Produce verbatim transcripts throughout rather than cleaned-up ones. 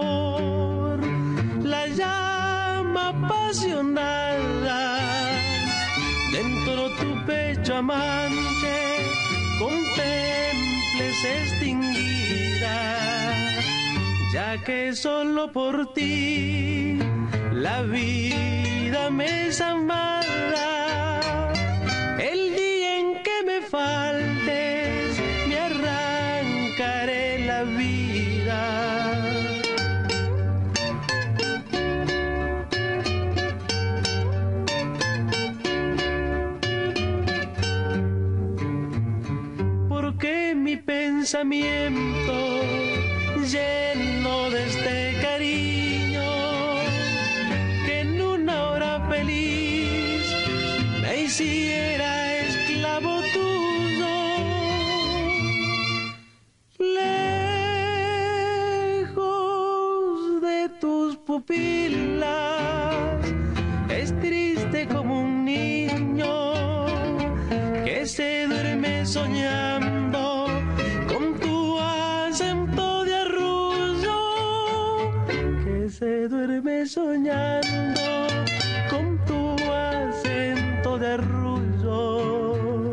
amor, la llama apasionada dentro tu pecho amante contemples extinguida, ya que solo por ti la vida me es amada. El día en que me faltes me arrancaré la vida. Porque mi pensamiento lleno de este cariño que en una hora feliz me hiciera esclavo tuyo, lejos de tus pupilas es triste como un niño que se duerme soñando con tu acento de arrullo, que se duerme soñando con tu acento de arrullo.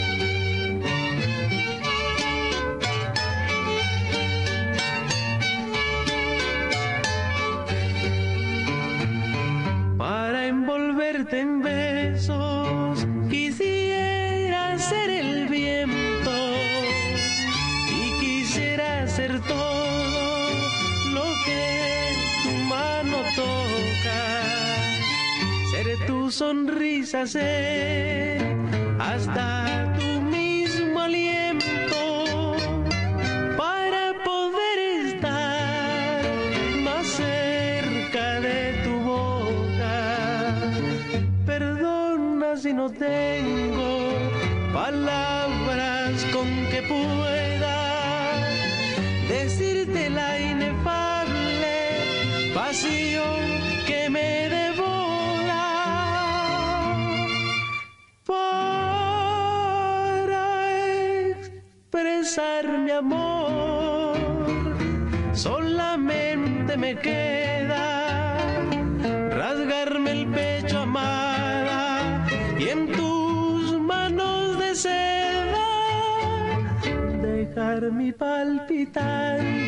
Para envolverte en besos quisiera ser el viento y quisiera ser todo lo que tu mano toca, ser tu sonrisa, ser hasta tu mismo aliento para poder estar más cerca de tu boca. Perdona si no tengo palabras con que pueda decirte la inefable pasión que me devora. Para expresar mi amor solamente me queda rasgarme el pecho, amada, y en tus manos de seda dejar mi palpitar